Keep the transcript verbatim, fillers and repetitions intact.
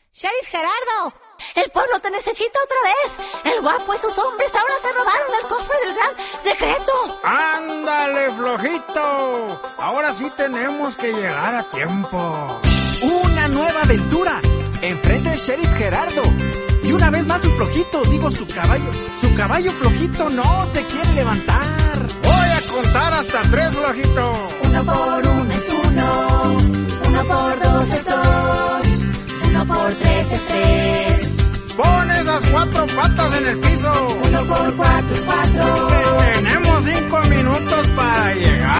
Sheriff Gerardo, el pueblo te necesita otra vez. El guapo y sus hombres ahora se robaron el cofre del gran secreto. ¡Ándale, flojito! Ahora sí tenemos que llegar a tiempo. Una nueva aventura. Enfrente de Sheriff Gerardo. Y una vez más su flojito, digo su caballo. Su caballo flojito no se quiere levantar. Voy a contar hasta tres, flojito. Uno por uno es uno. Uno por dos es dos. Uno por tres es tres. Pon esas cuatro patas en el piso. Uno por cuatro es cuatro. Tenemos cinco minutos para llegar.